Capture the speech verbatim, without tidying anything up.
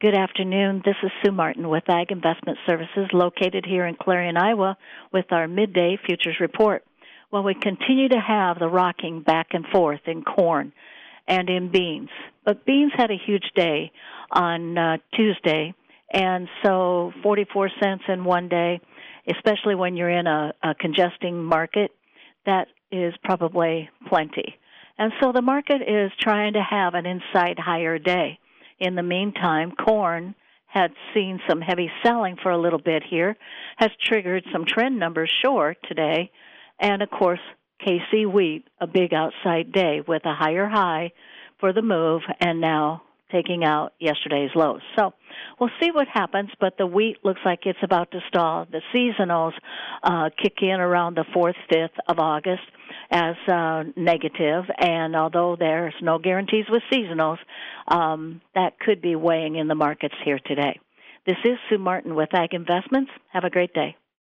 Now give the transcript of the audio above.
Good afternoon. This is Sue Martin with Ag Investment Services located here in Clarion, Iowa with our midday futures report. Well, we continue to have the rocking back and forth in corn and in beans. But beans had a huge day on uh, Tuesday, and so forty-four cents in one day, especially when you're in a, a congesting market, that is probably plenty. And so the market is trying to have an inside higher day. In the meantime, corn had seen some heavy selling for a little bit here, has triggered some trend numbers short today, and, of course, K C wheat, a big outside day with a higher high for the move and now taking out yesterday's lows. So we'll see what happens, but the wheat looks like it's about to stall. The seasonals uh, kick in around the fourth, fifth of August as uh, negative, and although there's no guarantees with seasonals, um, that could be weighing in the markets here today. This is Sue Martin with Ag Investments. Have a great day.